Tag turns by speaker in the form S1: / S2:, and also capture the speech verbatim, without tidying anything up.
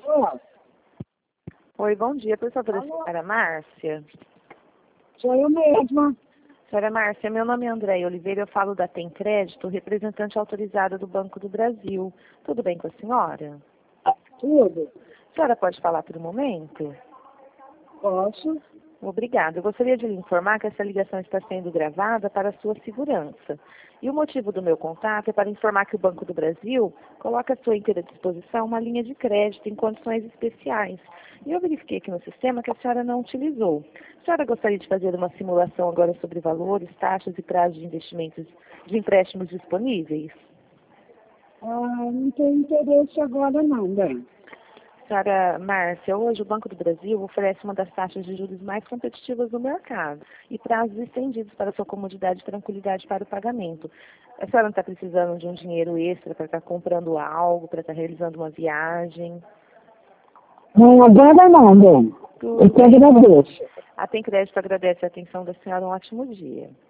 S1: Ó,
S2: Oi, bom dia. Por favor, a
S1: alô,
S2: senhora Márcia.
S1: sou eu mesma.
S2: Senhora Márcia, meu nome é Andréia Oliveira, eu falo da Tem Crédito, representante autorizada do Banco do Brasil. Tudo bem com a senhora?
S1: Tudo.
S2: A senhora pode falar por um momento?
S1: Posso?
S2: Obrigada. Eu gostaria de lhe informar que essa ligação está sendo gravada para a sua segurança. E o motivo do meu contato é para informar que o Banco do Brasil coloca à sua inteira disposição uma linha de crédito em condições especiais. E eu verifiquei aqui no sistema que a senhora não utilizou. A senhora gostaria de fazer uma simulação agora sobre valores, taxas e prazos de investimentos, de empréstimos disponíveis?
S1: Ah, não tenho interesse agora não, bem.
S2: Senhora Márcia, hoje o Banco do Brasil oferece uma das taxas de juros mais competitivas do mercado e prazos estendidos para sua comodidade e tranquilidade para o pagamento. A senhora não está precisando de um dinheiro extra para estar comprando algo, para estar realizando uma viagem?
S1: Não, agora não, bem.
S2: Tudo
S1: Eu te
S2: bem.
S1: agradeço.
S2: A Tem Crédito agradece a atenção da senhora. Um ótimo dia.